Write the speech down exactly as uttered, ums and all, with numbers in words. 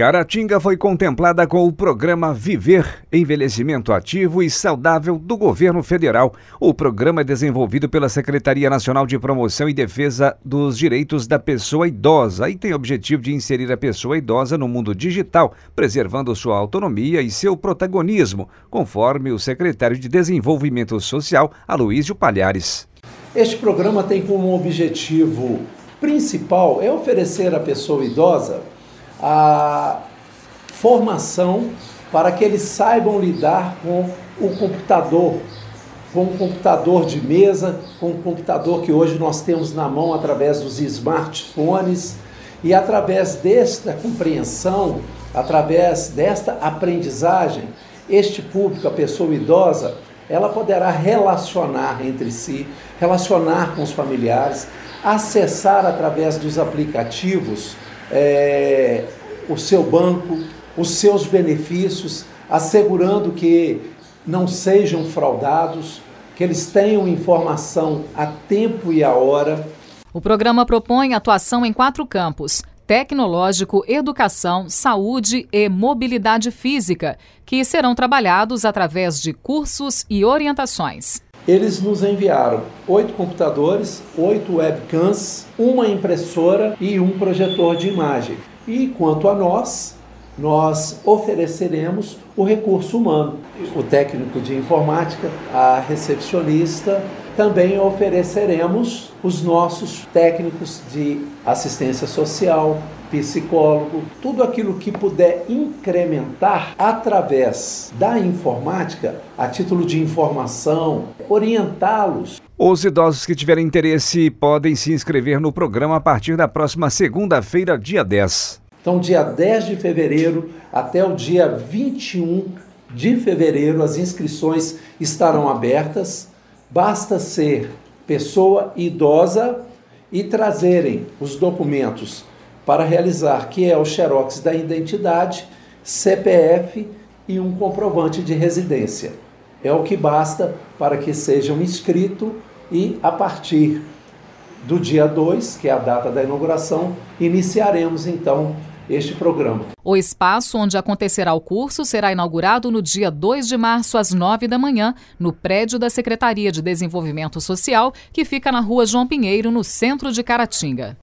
Caratinga foi contemplada com o programa Viver, Envelhecimento Ativo e Saudável do Governo Federal. O programa é desenvolvido pela Secretaria Nacional de Promoção e Defesa dos Direitos da Pessoa Idosa e tem o objetivo de inserir a pessoa idosa no mundo digital, preservando sua autonomia e seu protagonismo, conforme o secretário de Desenvolvimento Social, Aloísio Palhares. Este programa tem como objetivo principal é oferecer à pessoa idosa a formação para que eles saibam lidar com o computador, com o computador de mesa, com o computador que hoje nós temos na mão através dos smartphones, e através desta compreensão, através desta aprendizagem, este público, a pessoa idosa, ela poderá relacionar entre si, relacionar com os familiares, acessar através dos aplicativos é, o seu banco, os seus benefícios, assegurando que não sejam fraudados, que eles tenham informação a tempo e a hora. O programa propõe atuação em quatro campos: tecnológico, educação, saúde e mobilidade física, que serão trabalhados através de cursos e orientações. Eles nos enviaram oito computadores, oito webcams, uma impressora e um projetor de imagem. E quanto a nós, nós ofereceremos o recurso humano, o técnico de informática, a recepcionista. Também ofereceremos os nossos técnicos de assistência social, psicólogo, tudo aquilo que puder incrementar através da informática, a título de informação, orientá-los. Os idosos que tiverem interesse podem se inscrever no programa a partir da próxima segunda-feira, dia dez. Então, dia dez de fevereiro até o dia vinte e um de fevereiro, as inscrições estarão abertas. Basta ser pessoa idosa e trazerem os documentos para realizar, que é o xerox da identidade, C P F e um comprovante de residência. É o que basta para que sejam inscritos e, a partir do dia dois, que é a data da inauguração, iniciaremos então este programa. O espaço onde acontecerá o curso será inaugurado no dia dois de março, às nove da manhã, no prédio da Secretaria de Desenvolvimento Social, que fica na Rua João Pinheiro, no centro de Caratinga.